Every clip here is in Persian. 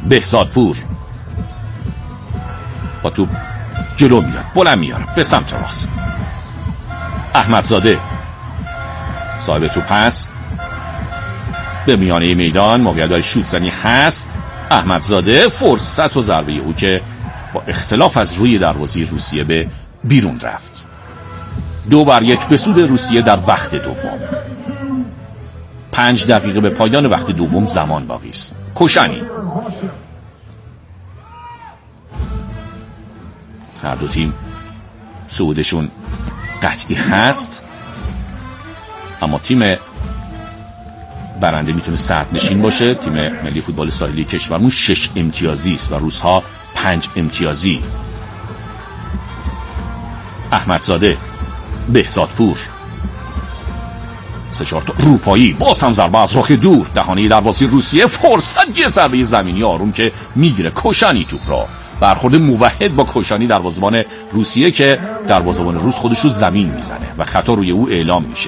بهزادپور با توپ جلو میاد، بلند میاره به سمت راست. احمدزاده صاحب توپ هست، به میانه میدان موقعیت برای شوت زنی هست. احمدزاده فرصت و ضربه او که با اختلاف از روی دروازه روسیه به بیرون رفت. 2-1 به سود روسیه در وقت دوم. 5 دقیقه به پایان وقت دوم زمان باقی است. کوشانی. هر دو تیم صعودشون قطعی هست، اما تیم برنده میتونه صدرنشین باشه. تیم ملی فوتبال ساحلی کشورمون 6 امتیازی است و روس‌ها 5 امتیازی. احمدزاده، بهزادپور، 3-4 تا روپایی، باز هم ضربه از راه دور، دهانه دروازه روسیه. فرصت، یه ضربه زمینی آروم که میگیره کوشانی توپ را. برخورد موحد با کوشانی دروازه‌بان روسیه که دروازه‌بان روس خودش رو زمین میزنه و خطا روی او اعلام میشه.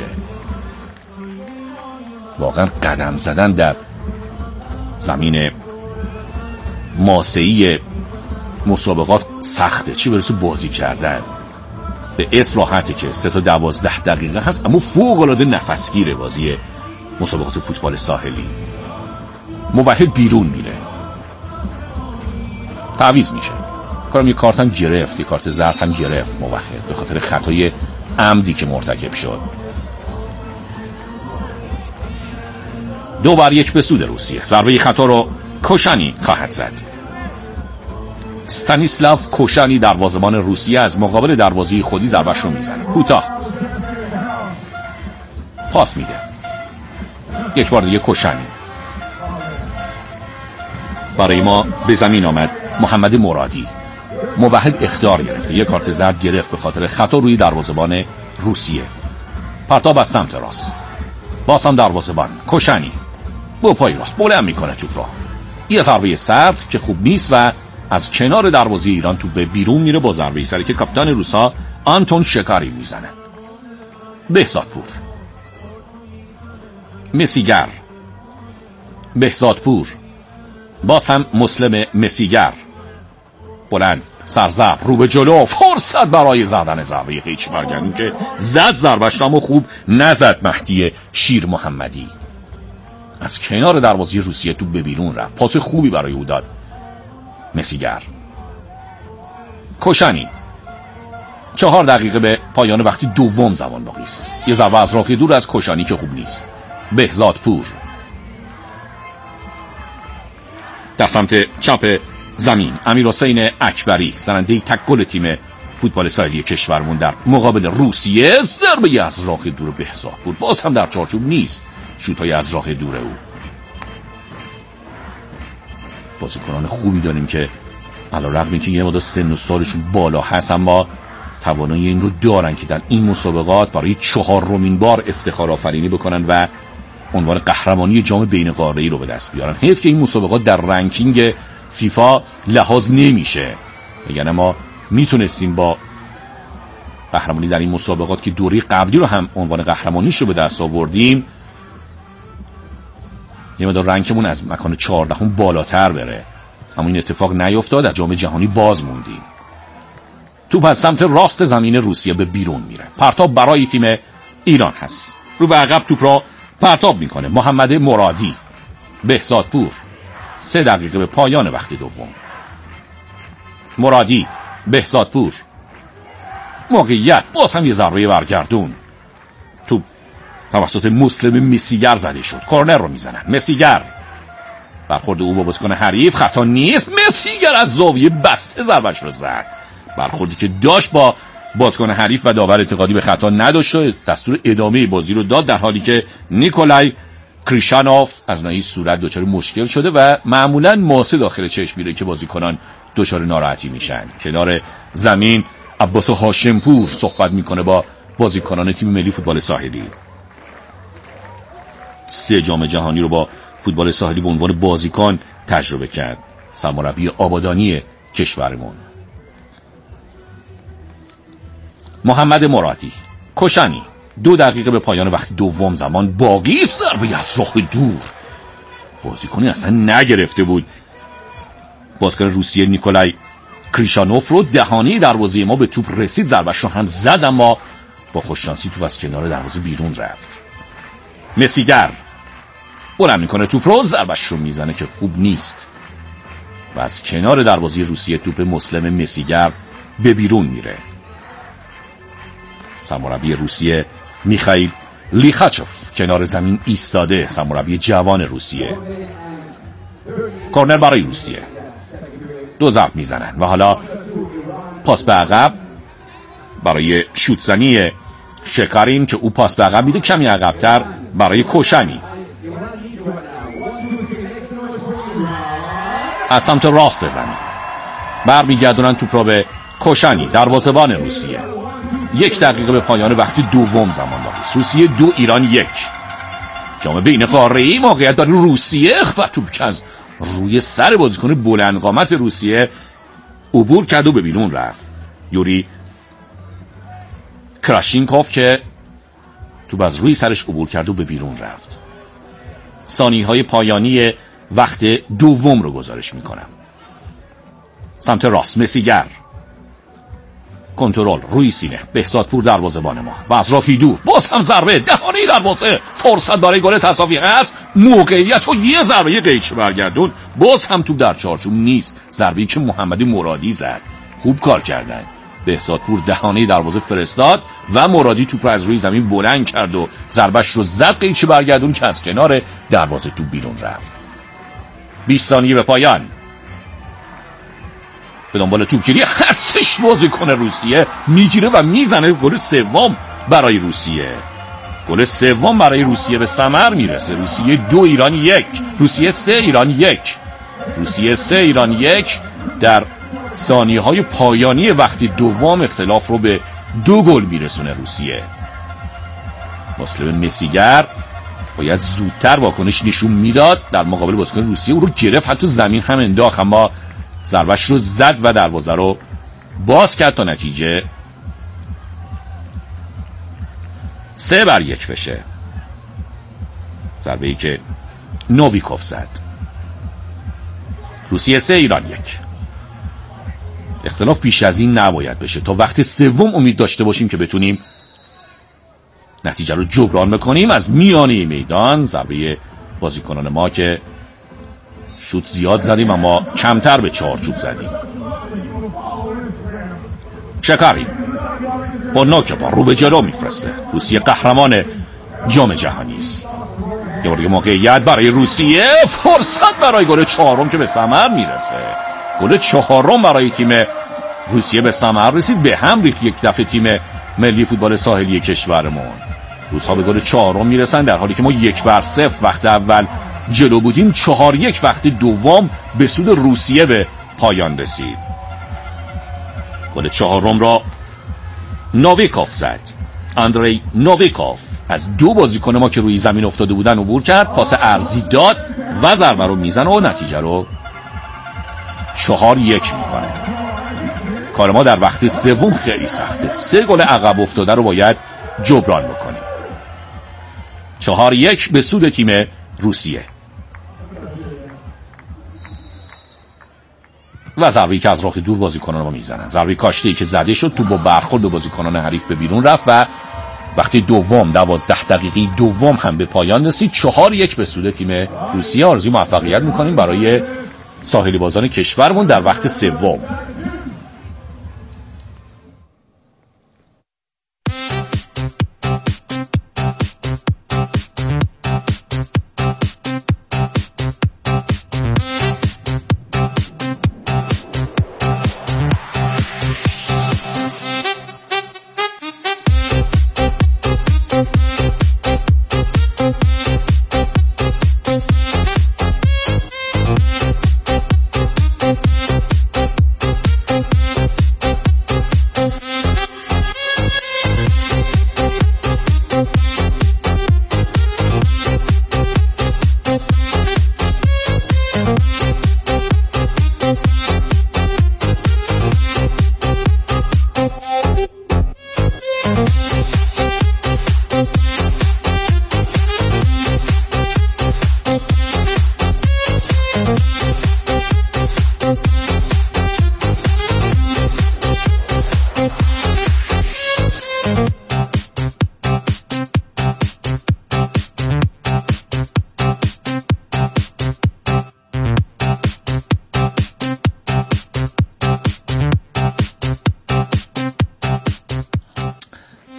واقعا قدم زدن در زمین ماسه‌ای مسابقات سخته، چی برسه بازی کردن. به اسم راحته که 3 تا 12 دقیقه هست، اما فوق‌العاده نفسگیره بازی مسابقات فوتبال ساحلی. موحد بیرون میره، تعویض میشه. کارم یه کارت هم گرفت، یه کارت زرد هم گرفت موحد به خاطر خطای عمدی که مرتکب شد. 2-1 به سود روسیه. ضربه خطا رو کوشانی خواهد زد. استانیسلاو کوشانی دروازه‌بان روسیه از مقابل دروازه خودی ضربه‌ش رو میزنه. کوتاه پاس میده. یک بار دیگه کوشانی. برای ما به زمین آمد محمد مرادی. موحد اخطار گرفته، یک کارت زرد گرفت به خاطر خطا روی دروازه‌بان روسیه. پرتاب از سمت راست، باز هم دروازه‌بان کوشانی با پای راست بلند میکنه توپ را. یه ضربه سر که خوب نیست و از کنار دروازه ایران توپ به بیرون میره با ضربه سری که کاپیتان روسا آنتون شکاری میزنه. بهزادپور، مسیگر، بهزادپور، باز هم مسلم مسیگر، بلند سرزب رو به جلو، فرصت برای زدن ضربه قیچی برگردون که زد ضربه‌اش رو خوب نزد. مهدی شیر محمدی از کنار دروازه روسیه توپ به بیرون رفت، پاس خوبی برای او داد مسیگر. کوشانی. 4 دقیقه به پایان وقتی دوم زمان باقی است. یه ضربه از راه دور از کوشانی که خوب نیست. بهزادپور در سمت چپ زمین. امیرحسین اکبری زننده تک گل تیم فوتبال ساحلی کشورمون در مقابل روسیه. ضربه از راه دور بهزادپور، باز هم در چارچوب نیست. شوت‌های از راه دور او. بازیکنان خوبی داریم که علیرغم اینکه یه مقدار سن و سالشون بالا هست، اما توانایی این رو دارن که در این مسابقات برای 4مین بار افتخار آفرینی بکنن و عنوان قهرمانی جام بین قاره‌ای رو به دست بیارن. حیف که این مسابقات در رنکینگ فیفا لحاظ نمیشه. یعنی ما میتونستیم با قهرمانی در این مسابقات که دوره قبلی رو هم عنوان قهرمانیش رو به دست آوردیم، یه مقدار رنکمون از مکان 14 بالاتر بره، اما این اتفاق نیفتاد. در جام جهانی باز موندیم. توپ از سمت راست زمین روسیه به بیرون میره. پرتاب برای تیم ایران هست. رو به عقب توپ را پرتاب میکنه محمد مرادی. بهزادپور. 3 دقیقه به پایان وقت دوم. مرادی، بهزادپور، موقعیت، باز هم یه ضربه برگردون. توپ توسط مسلم مسیگر زده شد. کورنر رو میزنن. مسیگر، برخورد او با بازیکن حریف خطا نیست. مسیگر از زاویه بسته ضربه‌اش رو زد. برخوردی که داشت با بازیکن حریف و داور اعتقادی به خطا نداشت، دستور ادامه بازی رو داد، در حالی که نیکولای کریشانوف از ناحیه صورت دچار مشکل شده و معمولا ماسه داخل چشم میره که بازیکنان دچار ناراحتی میشن. کنار زمین عباس هاشمپور صحبت میکنه با بازیکنان تیم ملی فوتبال ساحلی. 3 جام جهانی رو با فوتبال ساحلی به عنوان بازیکن تجربه کرد. سرمربی آبادانی کشورمون. محمد مرادی. کوشانی. 2 دقیقه به پایان وقت دوم زمان باقی است. ضربه از راه دور، بازیکنی اصلا نگرفته بود بازیکن روسیه نیکولای کریشانوف رو دهانه دروازه ما به توپ رسید، ضربه‌اش رو هم زد اما با خوششانسی توپ از کنار دروازه بیرون رفت. مسیگر بلند میکنه توپ رو، ضربه‌اش رو میزنه که خوب نیست و از کنار دروازه روسیه توپ مسلم مسیگر به بیرون میره. سرمربی روسیه میخائیل لیخاچوف کنار زمین ایستاده، سرمربی جوان روسیه. کورنر برای روسیه، 2 ضرب میزنن و حالا پاس به عقب برای شوت زنی شکارین که او پاس به عقب میده، کمی عقب‌تر برای کوشانی. از سمت راست زمین برمیگردونن توپ را به کوشانی، دروازه‌بان روسیه. 1 دقیقه به پایان وقت دوم زمان باقی است. روسیه 2 ایران 1. جام بین قاره‌ای موقعیت برای روسیه و توپ که از روی سر بازیکن بلند قامت روسیه عبور کرد و به بیرون رفت. یوری کراشینکوف که توپ از روی سرش عبور کرد و به بیرون رفت. ثانیه‌های پایانی وقت دوم رو گزارش میکنم. سمت راست مسیگر، کنترل روی سینه، بهزادپور دروازه‌بان ما و از راهی دور باز هم ضربه دهانه دروازه، فرصت برای گل تساوی هست، موقعیت و یه ضربه قیچی برگردون، باز هم توپ در چارچوب نیست. ضربه‌ای که محمدی مرادی زد، خوب کار کردن. بهزادپور دهانه دروازه فرستاد و مرادی توپ رو از روی زمین بلند کرد و ضربه‌اش رو زد، قیچی برگردون که از کنار دروازه توپ بیرون رفت. 20 ثانیه به پایان. به دنبال توپگیری هستش بازیکن روسیه، میگیره و میزنه. گل سوم برای روسیه. گل سوم برای روسیه به ثمر میرسه. روسیه 2 ایران 1. روسیه 3 ایران 1. روسیه 3 ایران 1 در ثانیه‌های پایانی وقت دوم اختلاف رو به 2 گل میرسونه روسیه. مسلم مسیگر باید زودتر واکنش نشون میداد در مقابل بازیکن روسیه. او رو گرفت، حتی زمین هم انداخت، اما ضربه‌اش رو زد و دروازه رو باز کرد تا نتیجه 3-1 بشه. ضربه‌ای که نوویکوف زد. روسیه 3 ایران 1. اختلاف بیش از این نباید بشه تا وقت سوم امید داشته باشیم که بتونیم نتیجه رو جبران بکنیم. از میانه میدان ضربه بازیکنان ما که شوت زیاد زدیم اما کمتر به چارچوب زدیم. شکاری با نوک پا رو به جلو میفرسته. روسیه قهرمان جام جهانی است. یه بار موقعیت برای روسیه، فرصت برای گل 4م که به ثمر میرسه. گل 4م برای تیم روسیه به ثمر رسید. به هم ریخت یک دفعه تیم ملی فوتبال ساحلی کشورمون. روس‌ها به گل 4م میرسن در حالی که ما 1-0 وقت اول جلو بودیم. 4-1 وقت دوم به سود روسیه به پایان رسید. گل 4م را نوویکوف زد. اندری نوویکوف از 2 بازیکن ما که روی زمین افتاده بودن عبور کرد، پاس عرضی داد و ضربه رو میزنه و نتیجه رو 4-1 میکنه. کار ما در وقت سوم خیلی سخته. 3 گل عقب افتاده رو باید جبران بکنیم. 4-1 به سود تیم روسیه. و ضربه‌ای که از راه دور بازیکنان ما میزنن. ضربه کاشته‌ای که زده شد، تو با برخورد به بازیکنان حریف به بیرون رفت و وقتی دوم 12 دقیقه دوم هم به پایان رسید. 4-1 به سود تیم روسیه. آرزوی موفقیت می‌کنیم برای ساحلی بازان کشورمون در وقت سوم.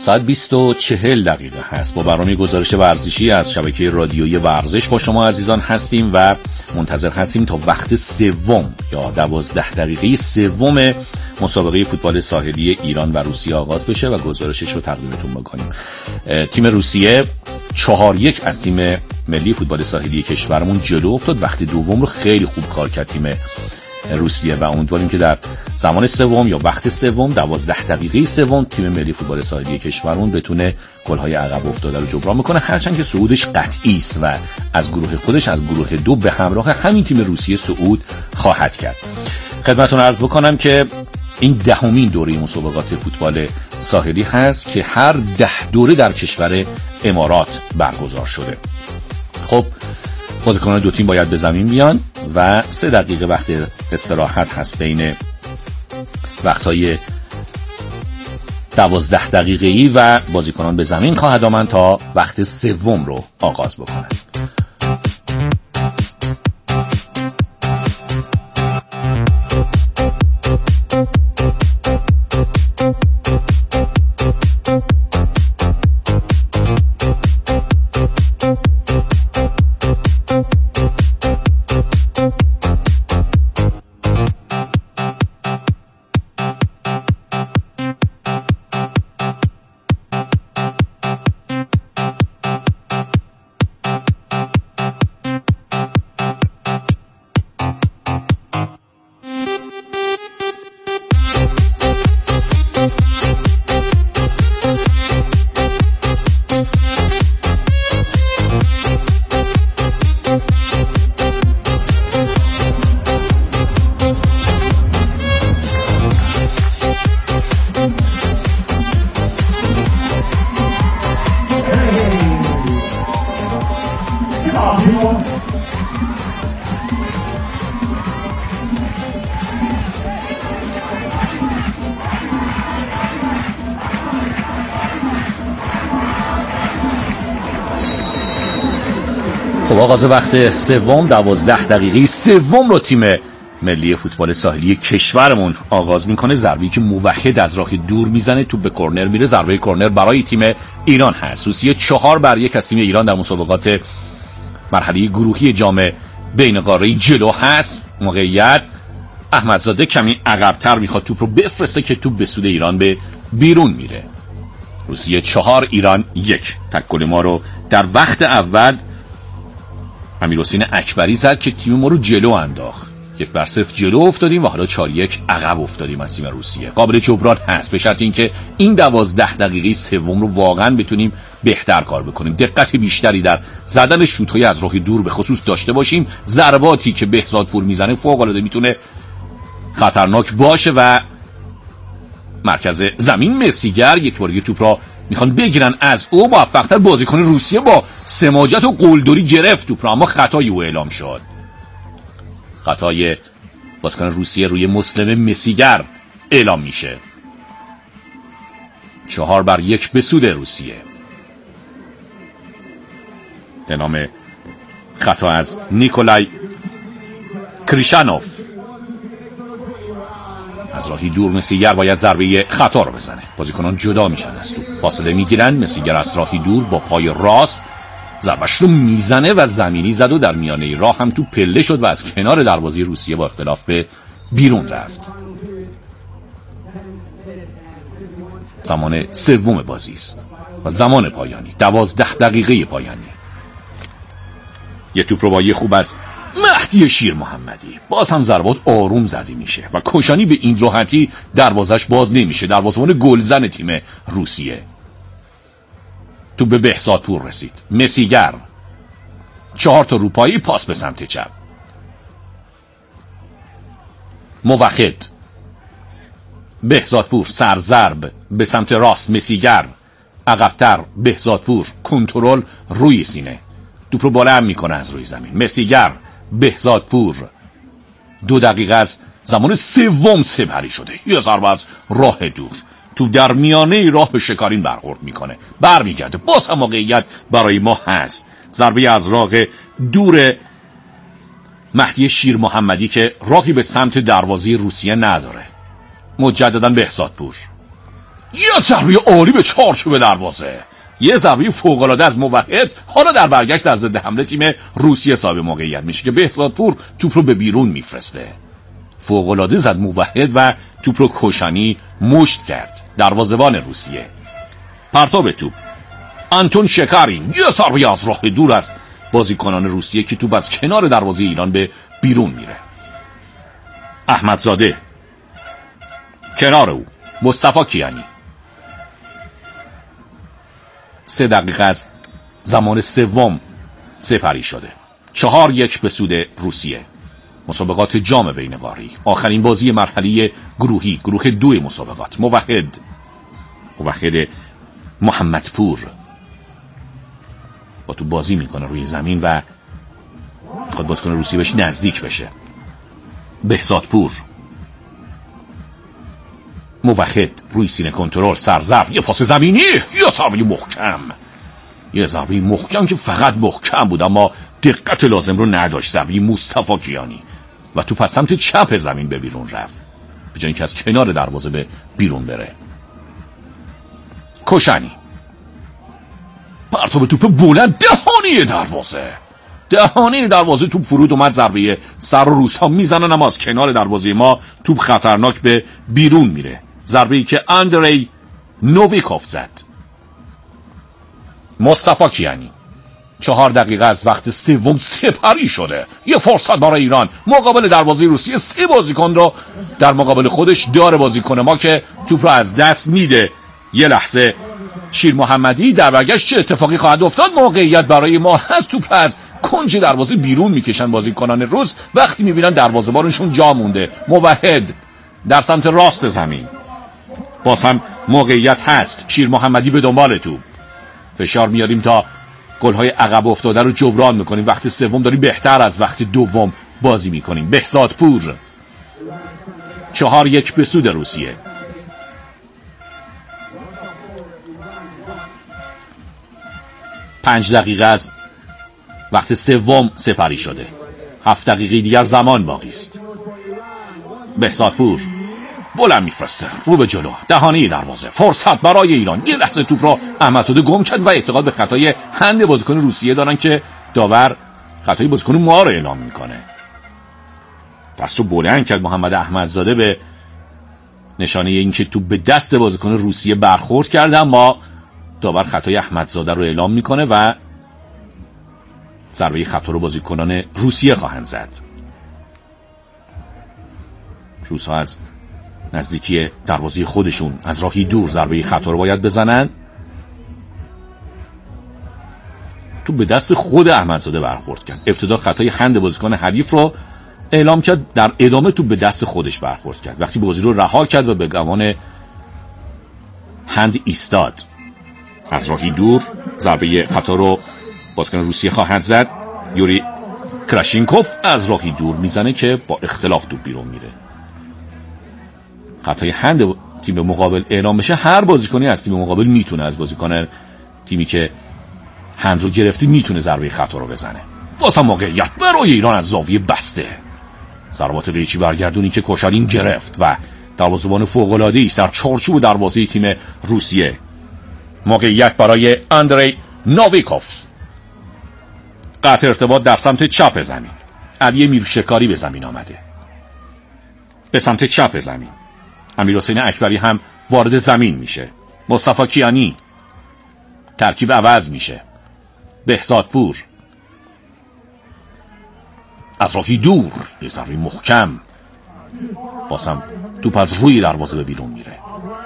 ساعت 20:40 هست. با برنامه گزارش ورزشی از شبکه رادیویی ورزش با شما عزیزان هستیم و منتظر هستیم تا وقت سوم یا 12 دقیقه سوم مسابقه فوتبال ساحلی ایران و روسیه آغاز بشه و گزارشش رو تقدیمتون بکنیم. تیم روسیه 4-1 از تیم ملی فوتبال ساحلی کشورمون جلو افتاد. وقت دوم رو خیلی خوب کار کرد تیم روسیه و امیدواریم که در زمان سوم یا وقت سوم 12 دقیقه سوم تیم ملی فوتبال ساحلی کشورمون بتونه گل‌های عقب افتاده رو جبران بکنه، هرچند که صعودش قطعی است و از گروه خودش از گروه 2 به همراه همین تیم روسیه صعود خواهد کرد. خدمتتون عرض بکنم که این 10مین دوره مسابقات فوتبال ساحلی هست که هر 10 دوره در کشور امارات برگزار شده. خب بازیکنان دو تیم باید به زمین بیان و 3 دقیقه وقت استراحت هست بین وقتهای 12 دقیقه‌ای و بازیکنان به زمین خواهد آمد تا وقت سوم رو آغاز بکنند. خب آغاز وقت سوم 12 دقیقه سوم رو تیم ملی فوتبال ساحلی کشورمون آغاز میکنه. ضربه‌ای که موحد از راه دور میزنه، توپ به کرنر میره. ضربه کرنر برای تیم ایران هست. روسیه 4-1 از تیم ایران در مسابقات مرحله گروهی جام بین قاره‌ای جلو هست. موقعیت احمدزاده کمی عقب‌تر میخواد توپ رو بفرسته که توپ به سود ایران به بیرون میره. روسیه 4 ایران 1. تک گل ما رو در وقت اول امیرحسین اکبری زد که تیم ما رو جلو انداخت. 1-0 جلو افتادیم و حالا 4-1 عقب افتادیم از تیم روسیه. قابل جبران هست به شرط اینکه این 12 دقیقه سوم رو واقعا بتونیم بهتر کار بکنیم، دقت بیشتری در زدن شوت‌های از راه دور به خصوص داشته باشیم. ضرباتی که بهزادپور میزنه فوق‌العاده میتونه خطرناک باشه و مرکز زمین مسیگر یک بار توپ را میخوان بگیرن از او. موفق‌تر بازیکن روسیه با سماجت و قلدری گرفت توپ را، اما خطای او اعلام شد. خطای بازیکن روسیه روی مسلم مسیگر اعلام میشه. 4-1 به سود روسیه. اعلام خطا از نیکولای کریشانوف. از راهی دور مسیگر باید ضربه خطا رو بزنه. بازیکنان جدا میشن از توپ، فاصله میگیرن. مسیگر از راهی دور با پای راست ضربه‌اش رو میزنه و زمینی زد و در میانه راه هم توپ پله شد و از کنار دروازه روسیه با اختلاف به بیرون رفت. زمان سوم بازی است و زمان پایانی 12 دقیقه پایانی. یه توپ رو با یه خوب از مهدی شیر محمدی، باز هم ضربات آروم زده میشه و کوشانی به این راحتی دروازش باز نمیشه. دروازه‌بان گلزن تیم روسیه. تو به بهزادپور رسید. مسیگر 4 تا روپایی، پاس به سمت چپ. موحد، بهزادپور سرضرب به سمت راست. مسیگر عقب‌تر، بهزادپور کنترل روی سینه، توپ رو بالا هم میکنه از روی زمین. مسیگر، بهزادپور 2 دقیقه از زمان سوم سپری شده. یه ضربه از راه دور، تو در میانه راه به شکارین برخورد میکنه، برمیگرده. باز هم موقعیت برای ما هست. ضربه از راه دور مهدی شیر محمدی که راهی به سمت دروازه روسیه نداره. مجددا بهزادپور، یه ضربه عالی به چارچوب دروازه، یه ضربه فوق‌العاده از موحد. حالا در برگشت در ضد حمله تیم روسیه صاحب موقعیت میشه که بهزادپور توپ رو به بیرون میفرسته. فوق‌العاده زد موحد و توپ رو کوشانی مشت کرد. دروازه‌بان روسیه پرتاب توپ آنتون شکارین، یه ضربه از راه دور از بازیکنان روسیه که توپ از کنار دروازه ایران به بیرون میره. احمدزاده کنار او مصطفی کیانی. 3 دقیقه از زمان سوم سپری شده. 4-1 به سود روسیه. مسابقات جام بین قاره، آخرین بازی مرحله گروهی، گروه 2 مسابقات. موحد محمدپور با تو بازی میکنه روی زمین و میخواد بازیکن روسیه بهش نزدیک بشه. بهزادپور، موحد روی سینه کنترل، سرزرب، یه پاس زمینی، یه ضربه محکم که فقط محکم بود اما دقت لازم رو نداشت. ضربه مصطفی کیانی و تو پس سمت چپ زمین به بیرون رفت به جای اینکه از کنار دروازه به بیرون بره. کوشانی پرتاب توپ بلند دهانه دروازه توپ فرود اومد. ضربه سر و روس‌ها میزنن اما از کنار دروازه ما توپ خطرناک به بیرون میره. ضربه‌ای که اندری نوویکوف زد. مصطفی کیانی 4 دقیقه از وقت سوم سپری شده. یه فرصت برای ایران مقابل دروازه روسیه. 3 بازیکن رو در مقابل خودش داره. بازیکن ما که توپ رو از دست میده. یه لحظه شیر محمدی در برگشت چه اتفاقی خواهد افتاد؟ موقعیت برای ما هست. توپ از کنج دروازه بیرون میکشن بازیکنان روس. وقتی میبینن دروازه‌بانشون جا مونده. موحد در سمت راست زمین، باز هم موقعیت هست. شیر محمدی به دنبال توپ. فشار میاریم تا گل‌های عقب افتاده رو جبران میکنیم. وقت سوم داریم بهتر از وقت دوم بازی میکنیم. بهزادپور 4-1 به سود روسیه. 5 دقیقه از وقت سوم سپری شده. 7 دقیقه دیگر زمان باقی است. بهزادپور بلند میفرسته رو به جلو، دهانه دروازه. فرصت برای ایران. یه لحظه توپ را احمدزاده گم کرد و اعتقاد به خطای هند بازیکن روسیه دارن که داور خطای بازیکن ما رو اعلام میکنه. دست رو بلند کرد محمد احمدزاده به نشانه اینکه توپ به دست بازیکن روسیه برخورد کرده، اما داور خطای احمدزاده رو اعلام میکنه و ضربه خطا رو بازیکنان روسیه خواهند زد. روس‌ها از نزدیکی دروازه خودشون از راهی دور ضربه خطا رو باید بزنن. تو به دست خود احمدزاده برخورد کرد. ابتدا خطای هند بازیکن حریف رو اعلام کرد، در ادامه تو به دست خودش برخورد کرد. وقتی بازی رو رها کرد و به گمان هند ایستاد، از راهی دور ضربه خطا رو بازیکن روسیه خواهد زد. یوری کراشینکوف از راهی دور میزنه که با اختلاف توپ بیرون میره. خطای هند تیم مقابل اعلام بشه، هر بازیکنی از تیم مقابل میتونه، از بازیکن تیمی که هند رو گرفتی میتونه ضربه خطا رو بزنه. باز هم موقعیت برای ایران از زاویه بسته. ضربات قیچی برگردونی که کوشارین گرفت و دروازه‌بان فوق‌العاده‌ای در چارچوب دروازه تیم روسیه. موقعیت برای اندری نوویکوف. قطع ارتباط در سمت چپ زمین. علی میرشکاری به زمین آمده. به سمت چپ زمین امیرحسین اکبری هم وارد زمین میشه. مصطفی کیانی ترکیب عوض میشه. بهزادپور از راهی دور یه ضربه محکم، بازم توپ از روی دروازه به بیرون میره.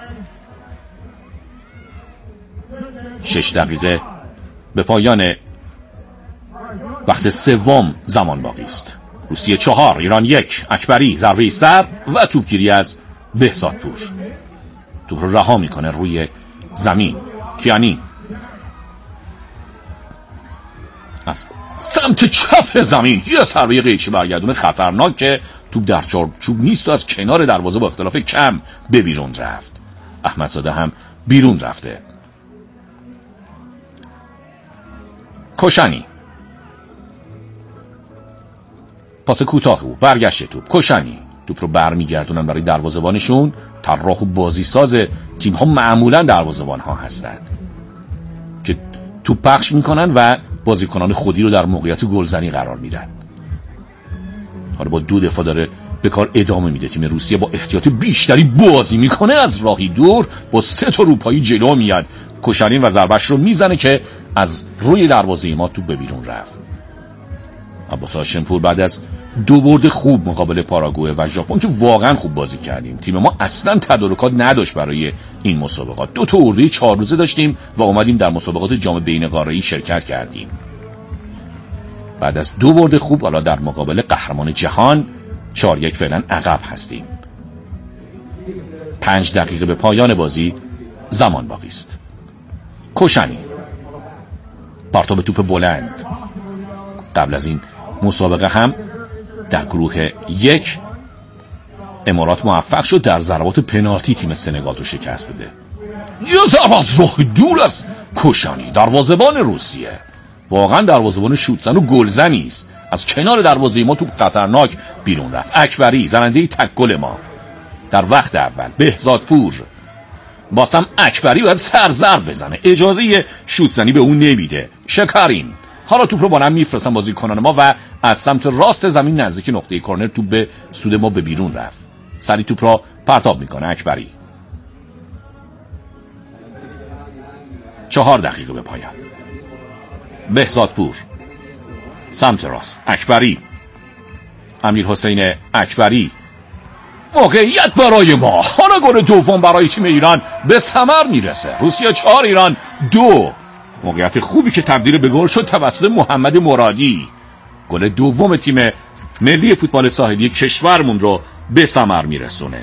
6 دقیقه به پایان وقت سوم زمان باقی است. روسیه 4، ایران 1. اکبری ضربه سر و توپگیری از بهزادپور. توپ رو رها میکنه روی زمین. کیانی از سمت چپ زمین یه ضربه قیچی برگردونه خطرناک که توپ در چارچوب نیست و از کنار دروازه با اختلاف کم به بیرون رفت. احمدزاده هم بیرون رفته. کوشانی پاس کوتاه بود، برگشت توپ. کوشانی توپ رو برمیگردونن برای دروازه‌بانشون. طراح و بازیساز تیم‌ها معمولاً دروازه‌بان‌ها هستند که توپ پخش میکنن و بازیکنان خودی رو در موقعیت گلزنی قرار میدن. حالا با 2 دفاع داره به کار ادامه میده. تیم روسیه با احتیاط بیشتری بازی میکنه، از راهی دور با 3 تا روپایی جلو میاد. کوشانین و ضربش رو میزنه که از روی دروازه ما توپ به بیرون رفت. عباس هاشمپور بعد از 2 برد خوب مقابل پاراگوئه و ژاپن که واقعا خوب بازی کردیم، تیم ما اصلا تدارکات نداشت برای این مسابقات. 2 تا اردوی 4 روزه داشتیم و اومدیم در مسابقات جام بین‌قاره‌ای شرکت کردیم. بعد از 2 برد خوب حالا در مقابل قهرمان جهان 4-1 فعلا عقب هستیم. 5 دقیقه به پایان بازی زمان باقی است. کوشانین پرتاب توپ بلند. قبل از این مسابقه هم در گروه 1 امارات موفق شد در ضربات پنالتی تیم سنگال رو شکست بده. یه ضربه از راه دور از کوشانین، دروازه‌بان روسیه. واقعا دروازه‌بان شوتزن و گلزنی است. از کنار دروازه ما توپ خطرناک بیرون رفت. اکبری زننده تک گل ما در وقت اول. بهزادپور بازم اکبری باید سرضرب بزنه، اجازه شوتزنی به اون نمیده. شکرین حالا توپ رو با هم میفرستن بازیکنان ما و از سمت راست زمین نزدیک نقطه کرنر توپ به سود ما به بیرون رفت. سری توپ را پرتاب میکنه اکبری. 4 دقیقه به پایان. بهزادپور سمت راست، اکبری، امیرحسین اکبری. موقعیت برای ما. حالا گل دوم برای تیم ایران به ثمر میرسه. روسیه 4، ایران 2. موقعیت خوبی که تبدیل به گل شد توسط محمد مرادی. گل دوم تیم ملی فوتبال ساحلی کشورمون رو به ثمر میرسونه.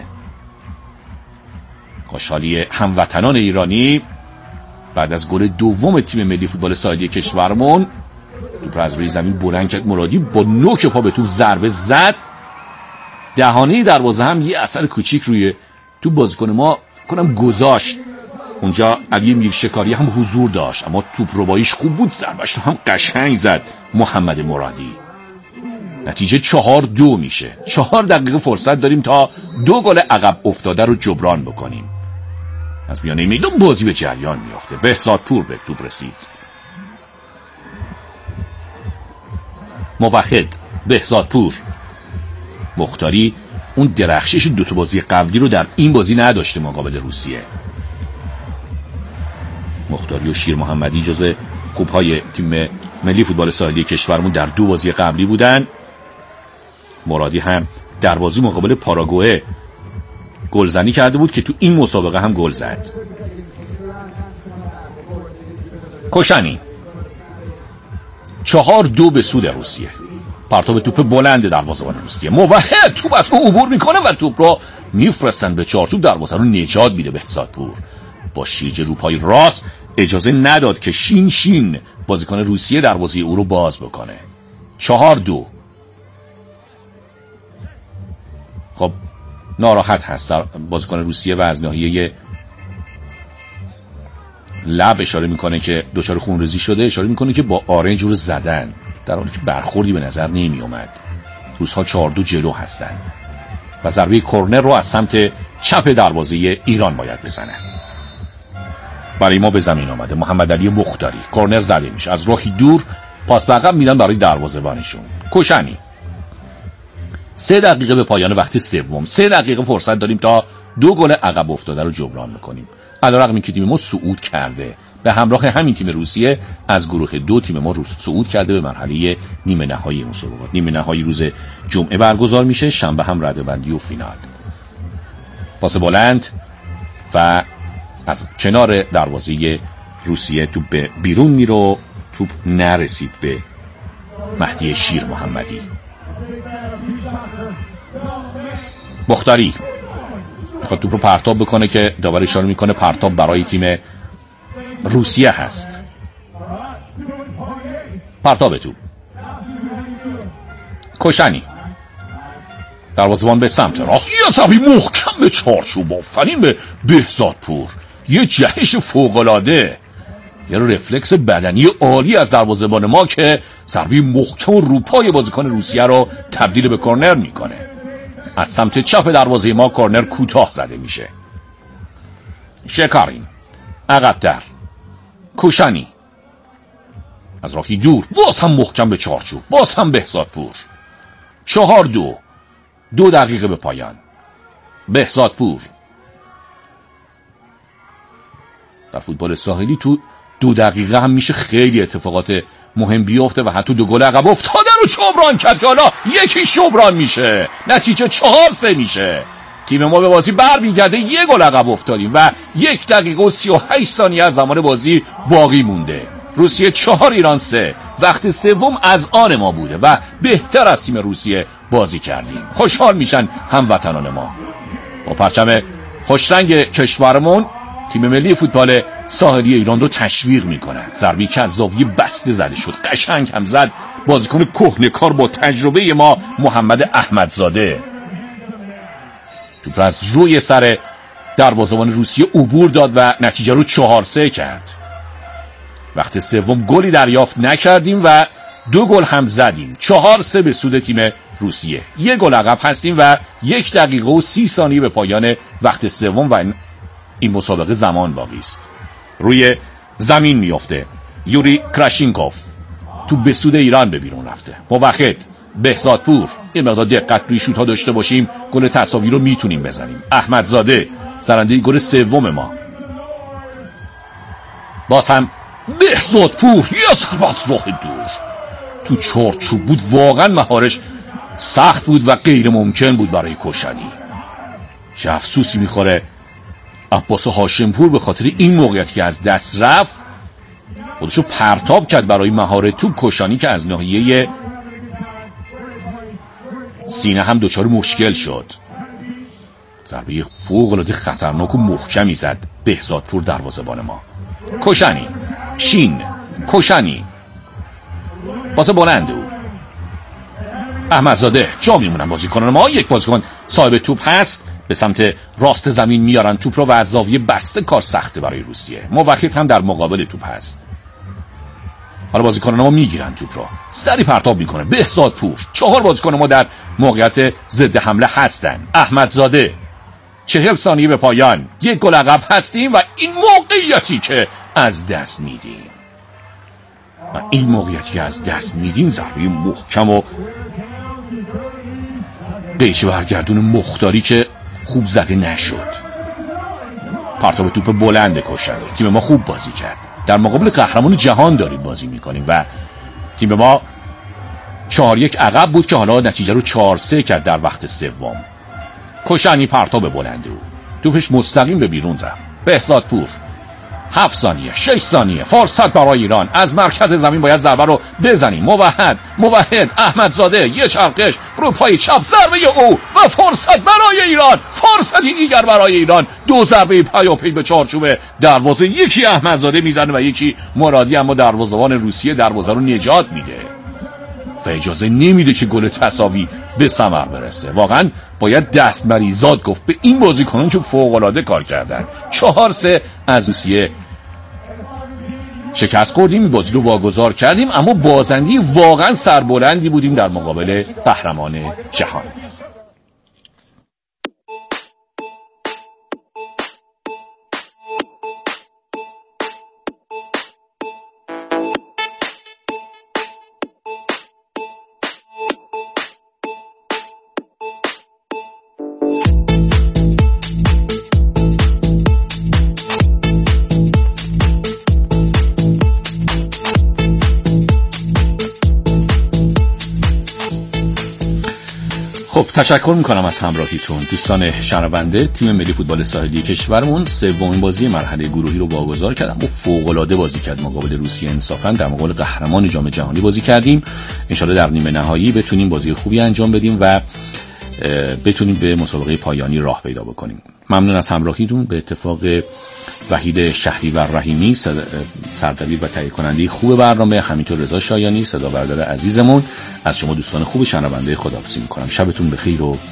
خوشحالی هموطنان ایرانی بعد از گل دوم تیم ملی فوتبال ساحلی کشورمون. توپ از روی زمین بلند کرد مرادی، با نوک پا به توپ ضربه زد. دهانه دروازه هم یه اثر کوچیک روی توپ بازیکن ما کنم گذاشت. اونجا علی میرشکاری هم حضور داشت، اما توپ رباییش خوب بود، ضربش هم قشنگ زد محمد مرادی. نتیجه 4-2 میشه. 4 دقیقه فرصت داریم تا 2 گل عقب افتاده رو جبران بکنیم. از میانه میدان بازی به جریان میافته. بهزادپور به توپ رسید. موحد، بهزادپور، مختاری اون درخشش 2 تا بازی قبلی رو در این بازی نداشته مقابل روسیه. مختاری و شیر محمدی جزو خوبهای تیم ملی فوتبال ساحلی کشورمون در 2 بازی قبلی بودن. مرادی هم در بازی مقابل پاراگوئه گلزنی کرده بود که تو این مسابقه هم گل زد. کوشانین 4-2 به سود روسیه. پرتاب توپ بلند دروازه‌بان روسیه. موحد توپ از اون عبور میکنه و توپ رو میفرستن به چارچوب. دروازه رو نجات میده بهزادپور. با شیرجه رو پای راست اجازه نداد که شین بازیکن روسیه دروازه او رو باز بکنه. 4-2. خب ناراحت هست بازیکن روسیه و از ناحیه لب اشاره میکنه که دچار خونریزی شده. اشاره میکنه که با آرنج رو زدن، در حالی که برخوردی به نظر نمی اومد. روس‌ها 4-2 جلو هستن و ضربه کرنر رو از سمت چپ دروازه ایران باید بزنن. برای ما به زمین آمده محمد علی مختاری. کرنر زده میشه از راهی دور، پاس به عقب میدن برای دروازه‌بانشون. کوشانین 3 دقیقه به پایان وقت سوم. 3 دقیقه فرصت داریم تا 2 گل عقب افتاده رو جبران بکنیم. علیرغم اینکه تیم ما صعود کرده، به همراه همین تیم روسیه از گروه 2 تیم ما صعود کرده به مرحله نیمه نهایی مسابقات. نیمه نهایی روز جمعه برگزار میشه، شنبه هم رده‌بندی و فینال. پاس بلند و از کنار دروازه روسیه توپ به بیرون میره. توپ نرسید به مهدی شیر محمدی. مختاری میخواد توپ رو پرتاب بکنه که داور اشاره میکنه پرتاب برای تیم روسیه هست. پرتاب توپ. کوشانین دروازه‌بان به سمت راست، یه ضربه محکم به چارچوب. آفرین به بهزادپور. یه جهش فوق‌العاده، یه رفلکس بدنی عالی از دروازه‌بان ما که ضربه محکم و روپای بازیکن روسیه رو تبدیل به کرنر میکنه. از سمت چپ دروازه ما کورنر کوتاه زده میشه. شکارین عقب‌تر، کوشانی از راهی دور، باز هم محکم به چارچوب، باز هم بهزادپور. 4-2، 2 دقیقه به پایان. بهزادپور. در فوتبال ساحلی تو 2 دقیقه هم میشه خیلی اتفاقات مهم بیفته و حتی 2 گل عقب افتادن رو جبران کرد که حالا یکی جبران میشه، نتیجه 4-3 میشه. تیم ما به بازی برمیگرده، 1 گل عقب افتادیم و 1 دقیقه و 38 ثانیه از زمان بازی باقی مونده. روسیه 4، ایران 3. وقت سوم از آن ما بوده و بهتر از تیم روسیه بازی کردیم. خوشحال میشن هموطنان ما. با پرچم خوشرنگ کشورمون تیم ملی فوتبال ساحلی ایران رو تشویق میکنن. ضربه‌ای که از زاویه بسته زده شد، قشنگ هم زد بازیکن کهنه‌کار با تجربه ما محمد احمدزاده. توپ از روی سر دروازه‌بان روسیه عبور داد و نتیجه رو 4-3 کرد. وقت سوم گلی دریافت نکردیم و 2 گل هم زدیم. 4-3 به سود تیم روسیه. 1 گل عقب هستیم و 1 دقیقه و 30 ثانیه به پایان وقت سوم و این مسابقه زمان باقی است. روی زمین میفته یوری کراشینکوف. تو به سود ایران به بیرون رفته. موحد، بهزادپور. یه مقدار دقت روی شوت‌ها داشته باشیم گل تساوی رو میتونیم بزنیم. احمدزاده زننده گل سوم ما. باز هم بهزادپور، یه ضربه از راه دور تو چارچوب بود. واقعا مهارش سخت بود و غیر ممکن بود برای کوشانی. چه افسوسی میخوره عباس هاشمپور به خاطر این موقعیتی که از دست رفت خودشو پرتاب کرد برای مهار توپ. کوشانی که از ناحیه سینه هم دچار مشکل شد. ضربه فوق‌العاده خطرناک و محکمی زد بهزادپور دروازه‌بان ما. کوشانی، شین، کوشانی، پاس بلند او. احمدزاده. جا میمونن بازیکنان ما. 1 بازیکن صاحب توپ هست، به سمت راست زمین میارن توپ رو و از زاویه بسته کار سخته برای روسیه. موحد هم در مقابل توپ هست. حالا بازیکنان ما میگیرن توپ رو، سری پرتاب میکنه بهزادپور. 4 بازیکن ما در موقعیت ضد حمله هستن. احمدزاده. 40 ثانیه به پایان. 1 گل عقب هستیم و این موقعیتی که از دست میدیم ضربه محکم و قیچی برگردون مختاری که خوب زده نشد. پرتاب توپ بلند کوشانی. تیم ما خوب بازی کرد. در مقابل قهرمان جهان داریم بازی میکنیم و تیم ما 4-1 عقب بود که حالا نتیجه رو 4-3 کرد در وقت سوم. کوشانی پرتاب بلند او. توپش مستقیم به بیرون رفت. بهزادپور. 7 ثانیه، 6 ثانیه، فرصت برای ایران. از مرکز زمین باید ضربه رو بزنیم. موحد، احمدزاده، یه چرخش رو پای چپ، ضربه او و فرصت برای ایران. فرصتی دیگر برای ایران. 2 ضربه پیاپی به چارچوب دروازه. یکی احمدزاده میزنه و یکی مرادی، اما دروازه‌بان روسیه دروازه رو نجات میده و اجازه نمیده که گل تساوی به ثمر برسه. واقعا باید دست مریزاد گفت به این بازیکنان که فوق‌العاده کار کردن. 4-3 از روسیه شکست خوردیم. بازی رو واگذار کردیم، اما بازنده واقعا سربلندی بودیم در مقابل قهرمان جهان. خب تشکر میکنم از همراهیتون دوستان شنونده. تیم ملی فوتبال ساحلی کشورمون سومین بازی مرحله گروهی رو واگذار کرد، اما فوق‌العاده بازی کرد مقابل روسیه. انصافا در مقابل قهرمان جام جهانی بازی کردیم. انشالله در نیمه نهایی بتونیم بازی خوبی انجام بدیم و بتونیم به مسابقه پایانی راه پیدا بکنیم. ممنون از همراهیتون. به اتفاق وحید شهریور رحیمی سردبیر و تهیه کننده خوب برنامه، همینطور رضا شایانی صدا بردار عزیزمون، از شما دوستان خوب شنونده خداحافظی میکنم. شبتون بخیر و